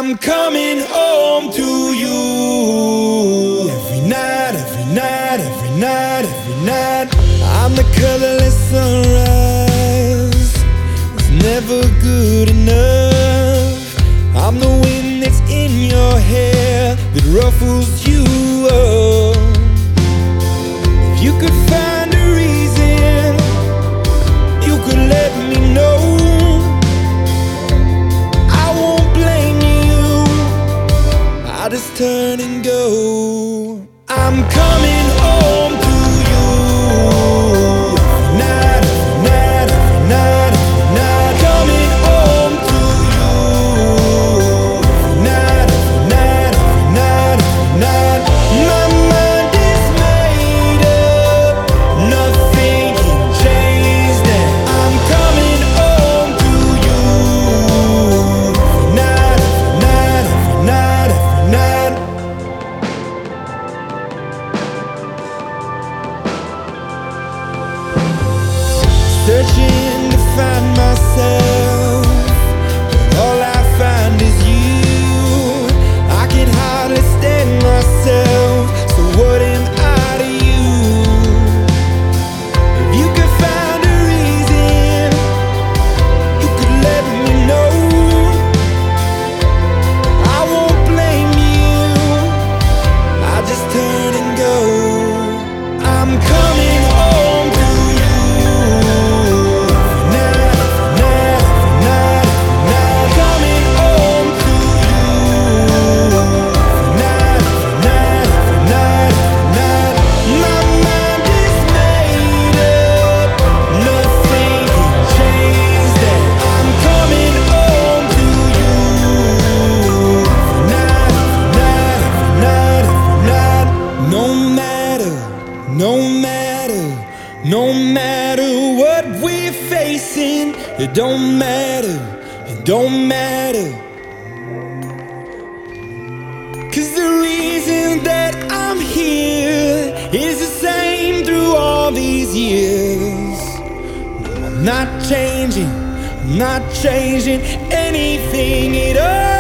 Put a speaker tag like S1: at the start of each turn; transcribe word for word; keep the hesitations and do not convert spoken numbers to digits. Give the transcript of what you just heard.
S1: I'm coming home to you. Every night, every night, every night, every night. I'm the colorless sunrise, it's never good enough. I'm the wind that's in your hair that ruffles you up. If you could find a reason, you could let me know. I won't blame you, I'll just turn and go. I'm coming home to you. Every night, every night, every night, every night. Coming home to you. Every night, every night, every night, every night. My mind is made up, nothing can change that. I'm coming home to you. Every night, every night, every night, every night. Searching to find myself, but all I find is you. I can hardly stand myself, so what am I to you? If you could find a reason, you could let me know. I won't blame you, I'll just turn and go. I'm coming home to you. No matter, no matter what we're facing, it don't matter, it don't matter. Cause the reason that I'm here is the same through all these years. No, I'm not changing, I'm not changing anything at all.